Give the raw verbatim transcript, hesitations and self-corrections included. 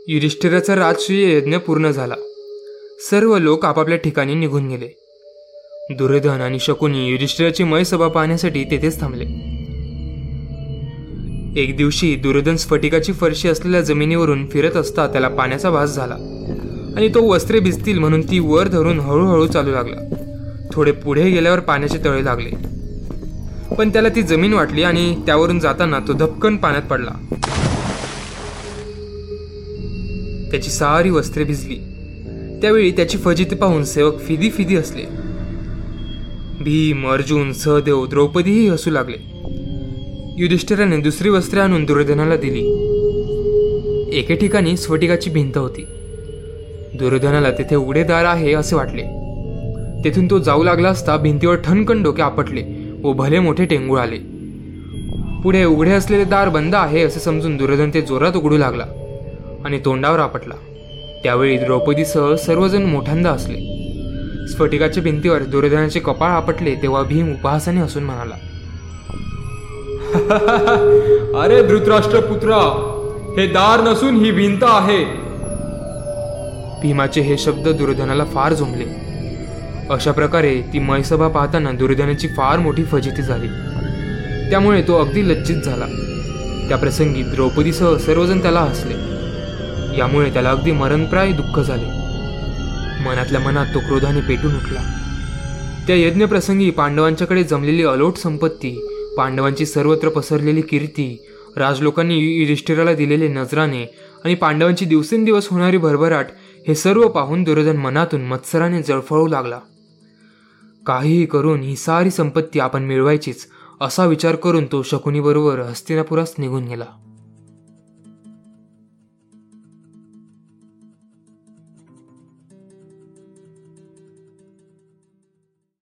युधिष्ठिराचा राजसूय यज्ञ पूर्ण झाला. सर्व लोक आपापल्या ठिकाणी निघून गेले. दुर्योधन आणि शकुनी युधिष्ठिराची मय सभा पाहण्यासाठी तेथेच थांबले. एक दिवशी दुर्योधन स्फटिकाची फरशी असलेल्या जमिनीवरून फिरत असता त्याला पाण्याचा भास झाला आणि तो वस्त्रे भिजतील म्हणून ती वर धरून हळूहळू चालू लागला. थोडे पुढे गेल्यावर पाण्याचे तळे लागले, पण त्याला ती जमीन वाटली आणि त्यावरून जाताना तो धपकन पाण्यात पडला. त्याची सारी वस्त्रे भिजली. त्यावेळी त्याची फजिती पाहून सेवक फिदी फिदी हसले. भीम, अर्जुन, सहदेव, द्रौपदीही हसू लागले. युधिष्ठिराने दुसरी वस्त्रे आणून दुर्योधनाला दिली. एके ठिकाणी स्फटिकाची भिंत होती. दुर्योधनाला तेथे उघडे दार आहे असे वाटले. तेथून तो जाऊ लागला असता भिंतीवर ठणकन डोके आपटले व भले मोठे टेंगूळ आले. पुढे उघडे असलेले दार बंद आहे असे समजून दुर्योधन ते जोरात उघडू लागला आणि तोंडावर आपटला. त्यावेळी द्रौपदीसह सर्वजण मोठ्यांदा हसले. स्फटिकाच्या भिंतीवर दुर्योधनाचे कपाळ आपटले तेव्हा भीम उपहासाने हसून म्हणाला, अरे धृतराष्ट्रपुत्रा, हे दार नसून ही भिंत आहे. भीमाचे हे शब्द दुर्योधनाला फार झोंबले. अशा प्रकारे ती मयसभा पाहताना दुर्योधनाची फार मोठी फजिती झाली. त्यामुळे तो अगदी लज्जित झाला. त्या प्रसंगी द्रौपदीसह सर्वजण त्याला हसले. यामुळे त्याला अगदी मरणप्राय दुःख झाले. मनातल्या मनात तो क्रोधाने पेटून उठला. त्या यज्ञप्रसंगी पांडवांच्याकडे जमलेली अलोट संपत्ती, पांडवांची सर्वत्र पसरलेली कीर्ती, राजलोकांनी युधिष्ठिराला दिलेले नजराने आणि पांडवांची दिवसेंदिवस होणारी भरभराट हे सर्व पाहून दुर्योधन मनातून मत्सराने जळफळू लागला. काहीही करून ही सारी संपत्ती आपण मिळवायचीच असा विचार करून तो शकुनीबरोबर हस्तिनापुरास निघून गेला.